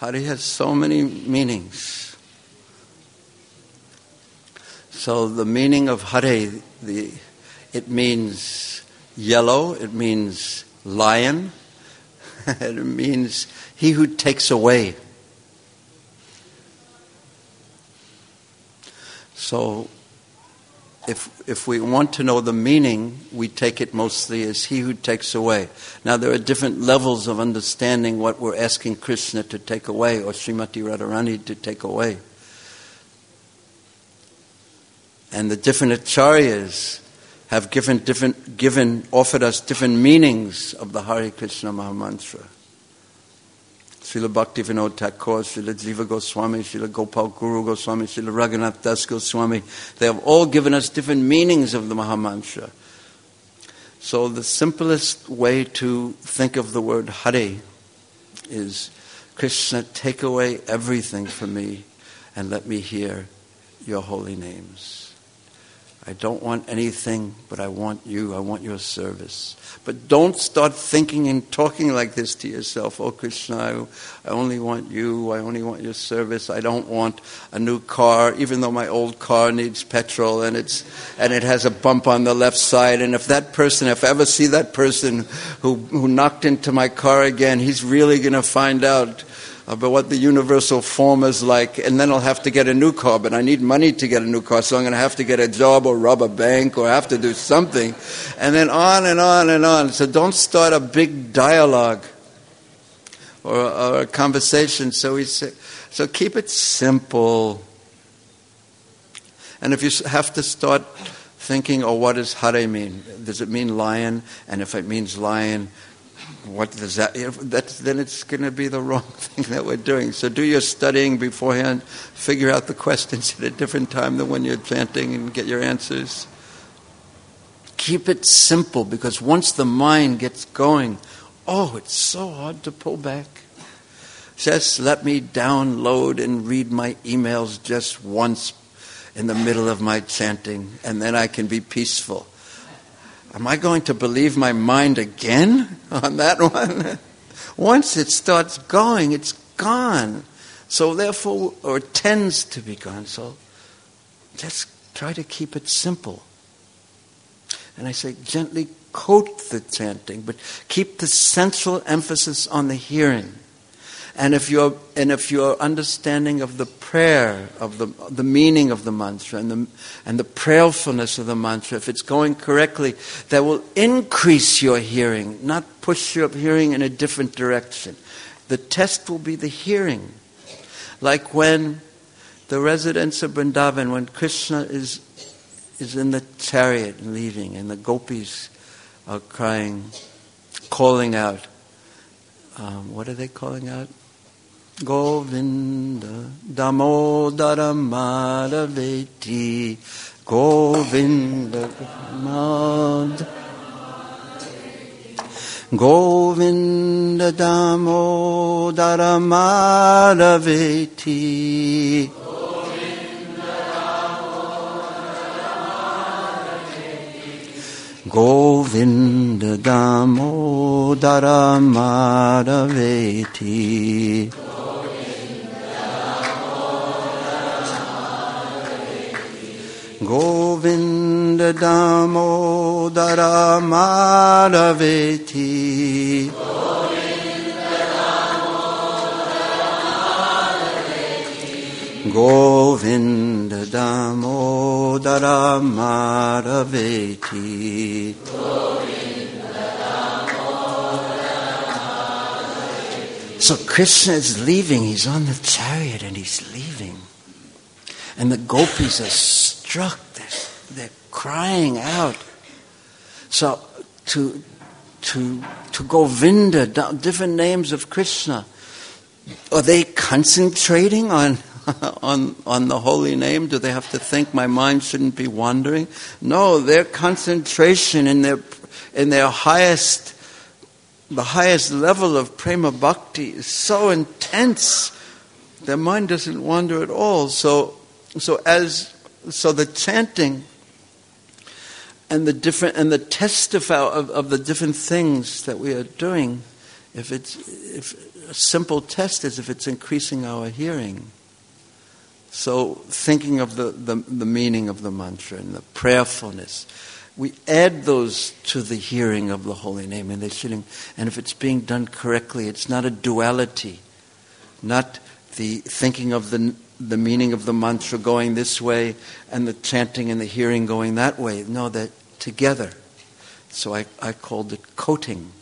Hare has so many meanings. So the meaning of Hare, it means yellow, it means lion, it means he who takes away. So if we want to know the meaning, we take it mostly as he who takes away. Now there are different levels of understanding what we're asking Krishna to take away, or Srimati Radharani to take away. And the different acharyas have offered us different meanings of the Hare Krishna Mahamantra. Srila Bhaktivinoda Thakur, Srila Jiva Goswami, Srila Gopal Guru Goswami, Srila Raghunath Das Goswami, they have all given us different meanings of the Mahamantra. So the simplest way to think of the word Hare is, Krishna, take away everything from me and let me hear your holy names. I don't want anything, but I want you. I want your service. But don't start thinking and talking like this to yourself. Oh, Krishna, I only want you. I only want your service. I don't want a new car, even though my old car needs petrol and it has a bump on the left side. And if I ever see that person who knocked into my car again, he's really going to find out about what the universal form is like, and then I'll have to get a new car, but I need money to get a new car, so I'm going to have to get a job or rob a bank or have to do something, and then on and on and on. So don't start a big dialogue or a conversation. So keep it simple. And if you have to start thinking, oh, what does Hare mean? Does it mean lion? And if it means lion, what does that? Then it's going to be the wrong thing that we're doing. So do your studying beforehand. Figure out the questions at a different time than when you're chanting and get your answers. Keep it simple, because once the mind gets going, it's so hard to pull back. Just let me download and read my emails just once in the middle of my chanting, and then I can be peaceful. Am I going to believe my mind again on that one? Once it starts going, it's gone. So therefore, or it tends to be gone. So just try to keep it simple. And I say, gently quote the chanting, but keep the central emphasis on the hearing. And if your understanding of the prayer, of the meaning of the mantra and the prayerfulness of the mantra, if it's going correctly, that will increase your hearing, not push your hearing in a different direction. The test will be the hearing. Like when the residents of Vrindavan, when Krishna is in the chariot and leaving, and the gopis are crying, calling out. What are they calling out? Govinda Damodara Madhaveti Govinda Govinda Damodara Madhaveti Govinda Damodara Madhaveti. Govinda Damodara Madhaveti. Govinda Damodara Madhaveti. So Krishna is leaving, he's on the chariot and he's leaving. And the gopis are struck, they're crying out. So to Govinda, different names of Krishna, are they concentrating on the holy name? Do they have to think my mind shouldn't be wandering? No, their concentration in their highest level of prema bhakti is so intense, their mind doesn't wander at all. So the chanting and the test of the different things that we are doing, if a simple test is if it's increasing our hearing. So thinking of the meaning of the mantra and the prayerfulness, we add those to the hearing of the holy name, and if it's being done correctly, it's not a duality, not the thinking of the meaning of the mantra going this way and the chanting and the hearing going that way. No, they're together. So I called it coating,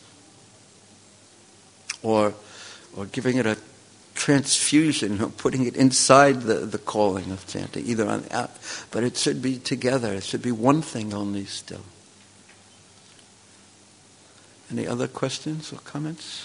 or giving it a transfusion, putting it inside the calling of chanting, either on the out, but it should be together. It should be one thing only still. Any other questions or comments?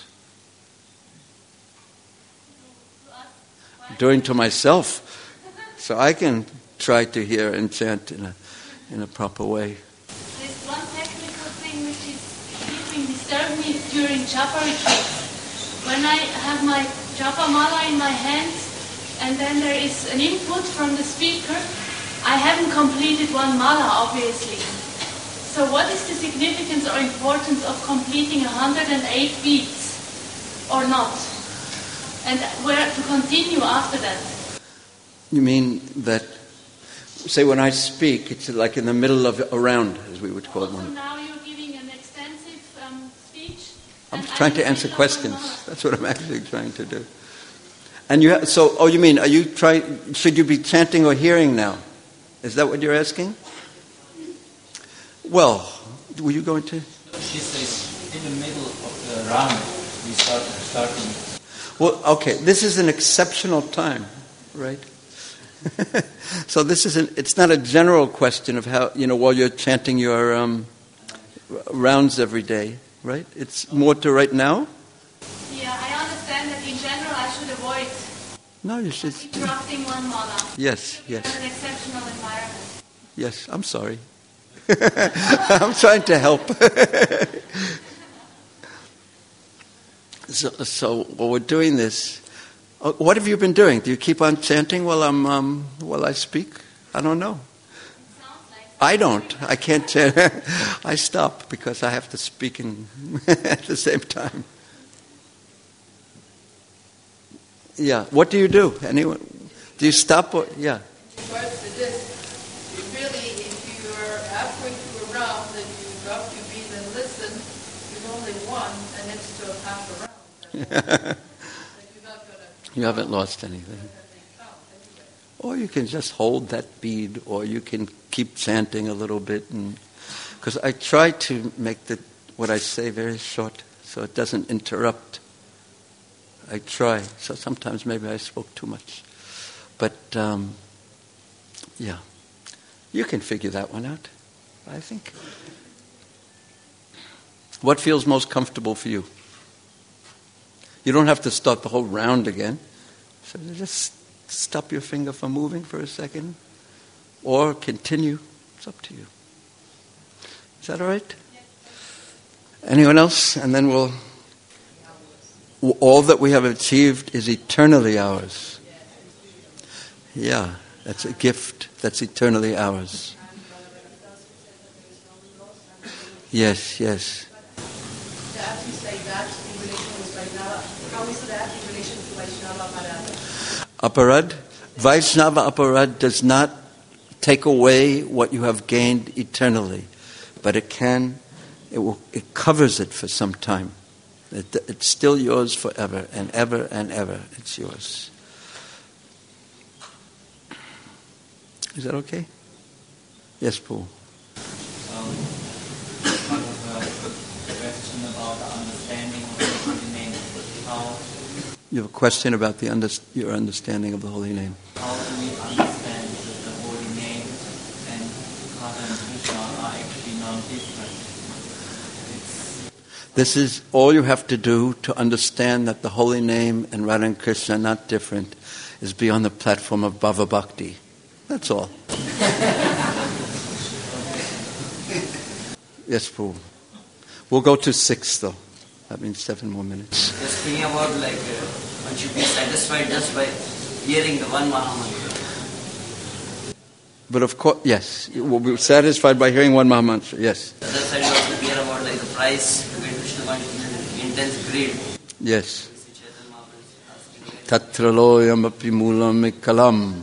Doing to myself, so I can try to hear and chant in a proper way. There's one technical thing which is keeping disturbing me during japa retreats. When I have my japa mala in my hands, and then there is an input from the speaker, I haven't completed one mala, obviously. So what is the significance or importance of completing 108 beats, or not? And where to continue after that? You mean that, say when I speak, it's like in the middle of a round, as we would call it. So now you're giving an extensive speech. I'm trying to answer questions. That's what I'm actually trying to do. And you mean, are you trying? Should you be chanting or hearing now? Is that what you're asking? Well, were you going to? She says in the middle of the round we starting. Well, okay. This is an exceptional time, right? So it's not a general question of how while you're chanting your rounds every day. Right? It's more to right now? Yeah, I understand that in general I should avoid interrupting one mala. Yes. An exceptional environment. Yes, I'm sorry. I'm trying to help. So while we're doing this, what have you been doing? Do you keep on chanting while I speak? I don't know. I don't. I can't chant. I stop because I have to speak at the same time. Yeah. What do you do? Anyone? Do you stop? Yeah. Regards to this, if you're halfway through a round and you drop your beat and listen, there's only one, and it's still half a round. You haven't lost anything. Or you can just hold that bead, or you can keep chanting a little bit. Because I try to make what I say very short, so it doesn't interrupt. I try. So sometimes maybe I spoke too much. But, yeah. You can figure that one out, I think. What feels most comfortable for you? You don't have to start the whole round again. So just stop your finger from moving for a second, or continue. It's up to you. Is that all right? Anyone else? And then all that we have achieved is eternally ours. Yeah, that's a gift that's eternally ours. Yes. That you say that in relation with Vaishnava. How is that in relation to Vaishnava Aparad? Vaishnava Aparad does not take away what you have gained eternally, but it covers it for some time. It's still yours forever and ever and ever. It's yours. Is that okay? Yes, Paul. You have a question about your understanding of the holy name. How do we understand the holy name and Radha and Krishna are actually non-different? This is all you have to do to understand that the holy name and Radha and Krishna are not different, is be on the platform of Bhava Bhakti. That's all. Yes, Paul. We'll go to 6 though. That means 7 more minutes. Just thinking about one should be satisfied just by hearing the one Mahamantra. But of course, yes, you will be satisfied by hearing one Mahamantra, yes. The other side also hear about the price to get Krishna consciousness, intense greed. Yes. Which tatraloyam api moolam kalam.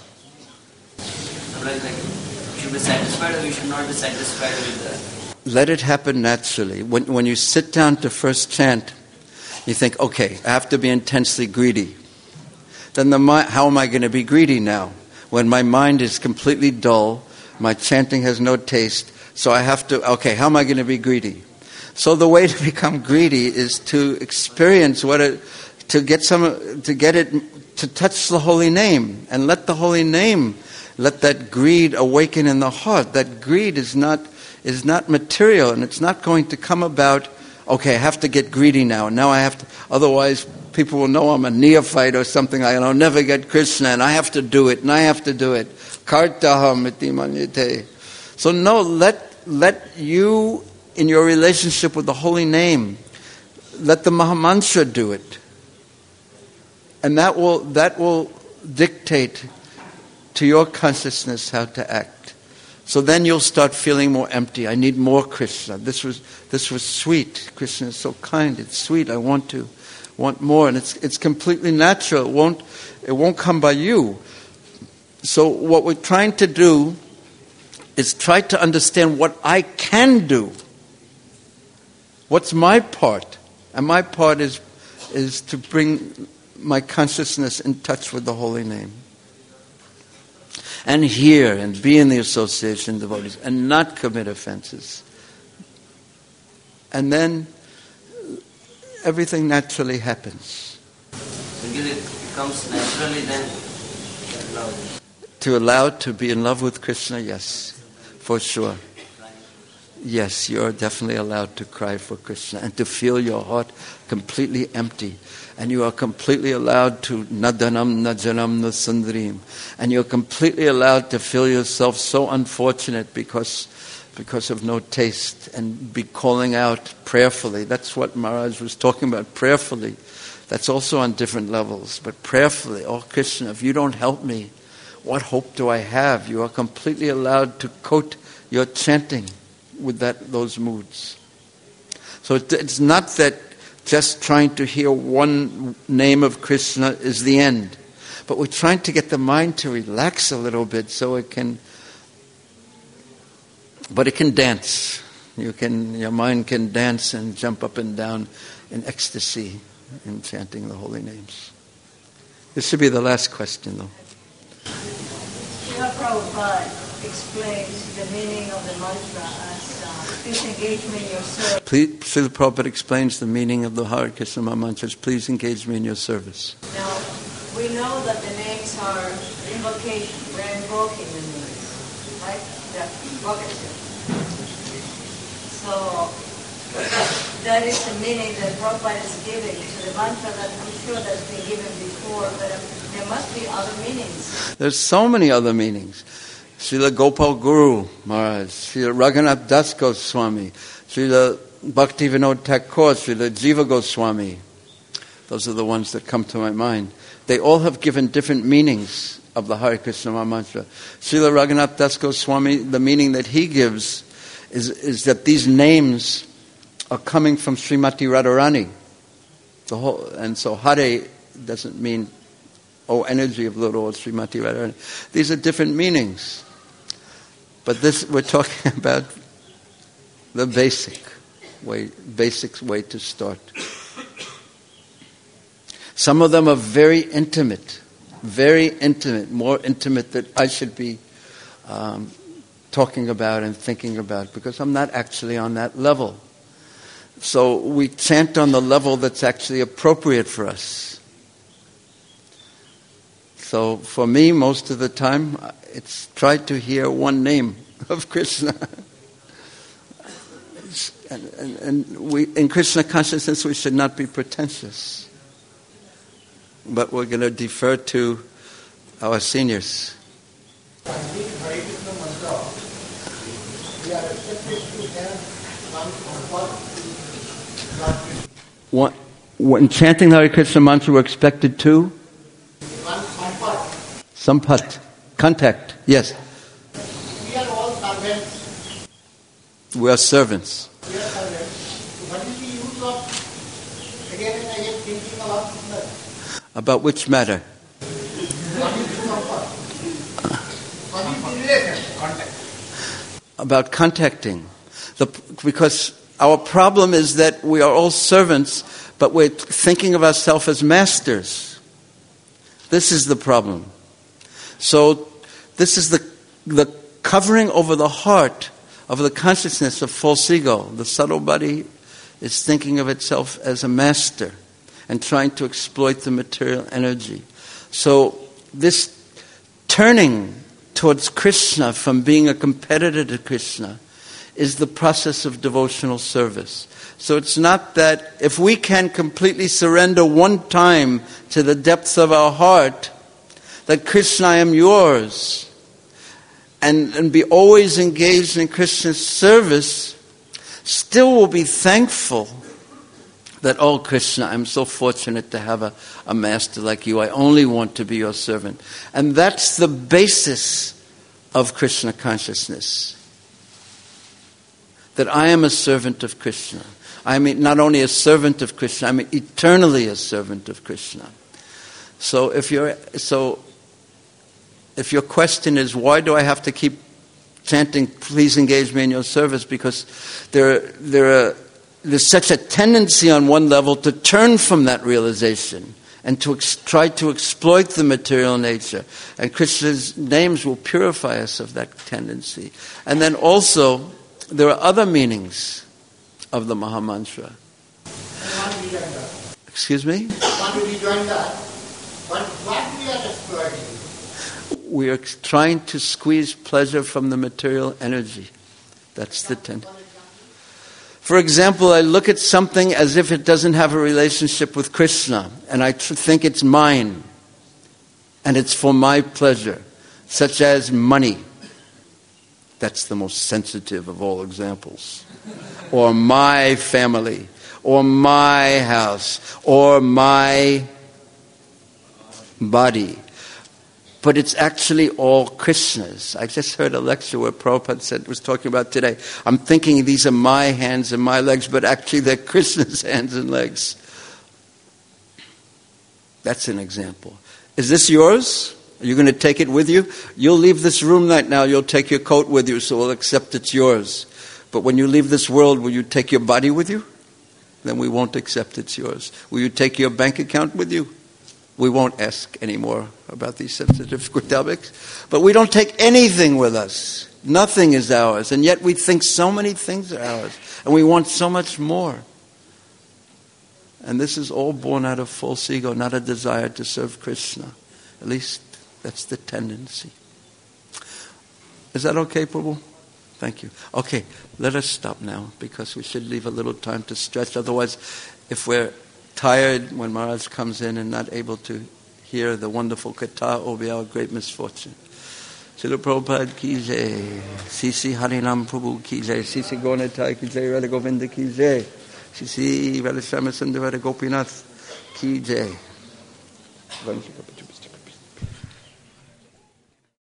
Like, we should be satisfied or we should not be satisfied with that? Let it happen naturally. When you sit down to first chant, you think, okay, I have to be intensely greedy. Then how am I going to be greedy now? When my mind is completely dull, my chanting has no taste, so I have to, okay, how am I going to be greedy? So the way to become greedy is to experience to touch the holy name, and let the holy name, let that greed awaken in the heart. That greed is not material, and it's not going to come about, okay, I have to get greedy now. Now I have to, otherwise people will know I'm a neophyte or something. I'll never get Krishna, and I have to do it, and I have to do it. Kartaham iti manyate. So no, let you, in your relationship with the holy name, let the Mahamantra do it. And that will dictate to your consciousness how to act. So then you'll start feeling more empty. I need more Krishna. This was sweet. Krishna is so kind. It's sweet. I want more, and it's completely natural. It won't come by you. So what we're trying to do is try to understand what I can do. What's my part? And my part is to bring my consciousness in touch with the holy name. And hear and be in the association of devotees and not commit offenses. And then everything naturally happens. Until it becomes naturally, then love. To allow to be in love with Krishna, yes, for sure. Yes, you're definitely allowed to cry for Krishna and to feel your heart completely empty. And you are completely allowed to nadanam najanam nasundrim. And you're completely allowed to feel yourself so unfortunate because of no taste, and be calling out prayerfully. That's what Maharaj was talking about, prayerfully. That's also on different levels. But prayerfully, oh Krishna, if you don't help me, what hope do I have? You are completely allowed to coat your chanting with those moods. So it's not that just trying to hear one name of Krishna is the end, but we're trying to get the mind to relax a little bit so it can dance. Your mind can dance and jump up and down in ecstasy in chanting the holy names. This should be the last question, though. Srila Prabhupada explains the meaning of the mantra as please engage me in your service. Srila Prabhupada explains the meaning of the Hare Krishna mantras. Please engage me in your service. Now, we know that the names are invocation. We're invoking the names, right? The invocation. So, that is the meaning that Prabhupada is giving to the mantra that I'm sure that's been given before, but there must be other meanings. There's so many other meanings. Srila Gopal Guru Maharaj, Srila Raghunath Das Goswami, Srila Bhaktivinoda Thakur, Srila Jiva Goswami. Those are the ones that come to my mind. They all have given different meanings of the Hare Krishna mantra. Srila Raghunath Das Goswami, the meaning that he gives is that these names are coming from Srimati Radharani. And so Hare doesn't mean, energy of the Lord, Srimati Radharani. These are different meanings. But we're talking about the basic way to start. Some of them are very intimate, more intimate than I should be talking about and thinking about, because I'm not actually on that level. So we chant on the level that's actually appropriate for us. So for me, most of the time, it's try to hear one name of Krishna. And we, in Krishna consciousness, we should not be pretentious. But we're going to defer to our seniors. When chanting the Hare Krishna mantra, we're expected to? Sampat. Contact. Yes. We are all servants. We are servants. We are servants. What is the use of again and again thinking about Krishna? About which matter? About contacting. Because our problem is that we are all servants, but we're thinking of ourselves as masters. This is the problem. So this is the covering over the heart of the consciousness of false ego. The subtle body is thinking of itself as a master and trying to exploit the material energy. So this turning towards Krishna from being a competitor to Krishna is the process of devotional service. So it's not that if we can completely surrender one time to the depths of our heart, that Krishna, I am yours, and be always engaged in Krishna's service, still will be thankful that, oh Krishna, I'm so fortunate to have a master like you. I only want to be your servant. And that's the basis of Krishna consciousness. That I am a servant of Krishna. I am not only a servant of Krishna, I'm eternally a servant of Krishna. So if your question is, why do I have to keep chanting, please engage me in your service? Because there's such a tendency on one level to turn from that realization and to try to exploit the material nature. And Krishna's names will purify us of that tendency. And then also, there are other meanings of the Maha Mantra. Excuse me? Why do we join that? What we are exploiting? We are trying to squeeze pleasure from the material energy. That's the tendency. For example, I look at something as if it doesn't have a relationship with Krishna, and I think it's mine, and it's for my pleasure, such as money. That's the most sensitive of all examples. Or my family, or my house, or my body. But it's actually all Krishna's. I just heard a lecture where Prabhupada was talking about today. I'm thinking these are my hands and my legs, but actually they're Krishna's hands and legs. That's an example. Is this yours? Are you going to take it with you? You'll leave this room right now. You'll take your coat with you, so we'll accept it's yours. But when you leave this world, will you take your body with you? Then we won't accept it's yours. Will you take your bank account with you? We won't ask anymore about these sensitive topics. But we don't take anything with us. Nothing is ours. And yet we think so many things are ours. And we want so much more. And this is all born out of false ego, not a desire to serve Krishna. At least that's the tendency. Is that okay, Prabhu? Thank you. Okay, let us stop now because we should leave a little time to stretch. Otherwise, if we're tired when Maharaj comes in and not able to hear the wonderful katha, it will be our great misfortune. Srila Prabhupada ki jai, Sisi Harinam Prabhu ki jai, Sisi Gauratai ki jai, Radha Govinda ki jai, Sisi Radha Shyamasundara Radha Gopinath ki jai.